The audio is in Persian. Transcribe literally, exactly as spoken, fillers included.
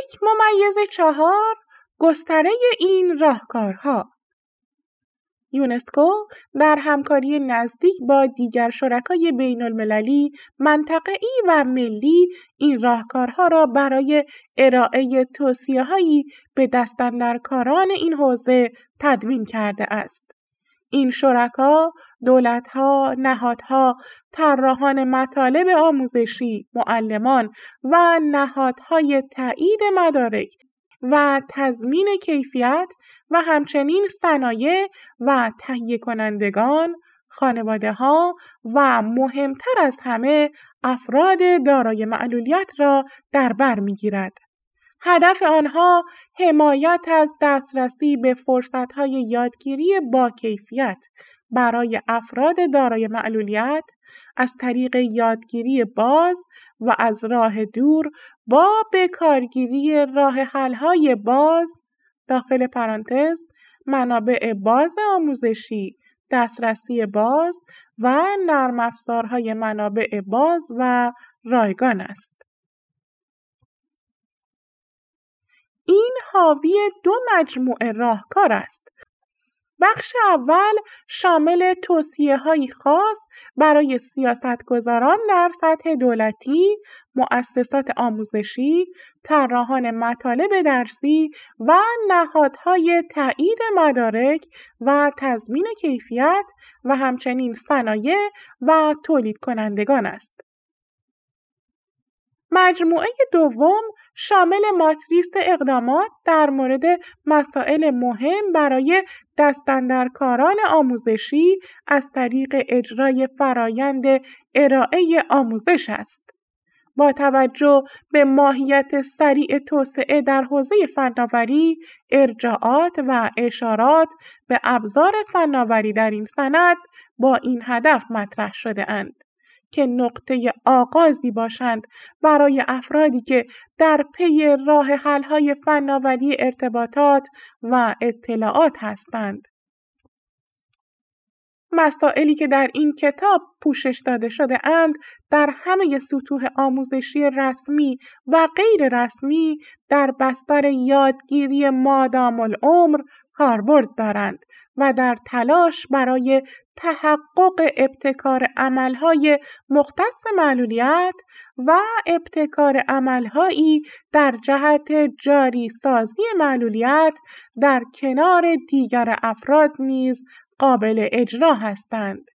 یک ممیز چهار گستره این راهکارها. یونسکو در همکاری نزدیک با دیگر شرکای بین‌المللی، منطقه‌ای و ملی این راهکارها را برای ارائه توصیه‌هایی به دستاندرکاران این حوزه تدوین کرده است. این شرکا، دولت‌ها، نهادها، طراحان مطالب آموزشی، معلمان و نهادهای تایید مدارک و تضمین کیفیت و همچنین صنایع و تهیه کنندگان، خانواده‌ها و مهمتر از همه افراد دارای معلولیت را در بر می‌گیرد. هدف آنها حمایت از دسترسی به فرصت‌های یادگیری با کیفیت برای افراد دارای معلولیت از طریق یادگیری باز و از راه دور با بکارگیری راه حل‌های باز داخل پرانتز منابع باز آموزشی، دسترسی باز و نرم افزارهای منابع باز و رایگان است. این حاوی دو مجموعه راهکار است. بخش اول شامل توصیه‌های خاص برای سیاستگزاران در سطح دولتی، مؤسسات آموزشی، طراحان مطالب درسی و نهادهای تایید مدارک و تضمین کیفیت و همچنین صنایع و تولید کنندگان است. مجموعه دوم شامل ماتریس اقدامات در مورد مسائل مهم برای دستاندرکاران آموزشی از طریق اجرای فرایند ارائه آموزش است. با توجه به ماهیت سریع توسعه در حوزه فناوری، ارجاعات و اشارات به ابزار فناوری در این سند با این هدف مطرح شده اند که نقطه آغازی باشند برای افرادی که در پی راه حل‌های فناوری ارتباطات و اطلاعات هستند. مسائلی که در این کتاب پوشش داده شده اند در همه سطوح آموزشی رسمی و غیر رسمی در بستر یادگیری مادام العمر کاربرد دارند و در تلاش برای تحقق ابتکار عملهای مختص معلولیت و ابتکار عملهایی در جهت جاری سازی معلولیت در کنار دیگر افراد نیز قابل اجرا هستند.